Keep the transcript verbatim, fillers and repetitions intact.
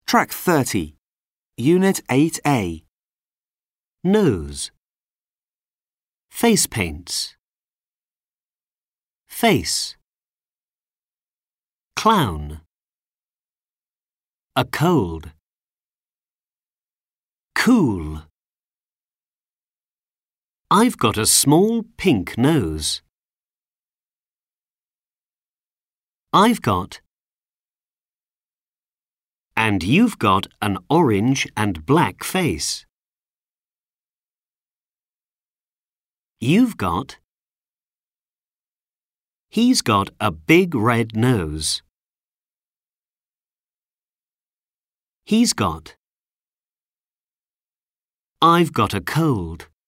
Track thirty, Unit eight A. Nose. Face paints. Face. Clown. A cold. Cool. I've got a small pink nose. I've got. And you've got an orange and black face. You've got. He's got a big red nose. He's got. I've got a cold.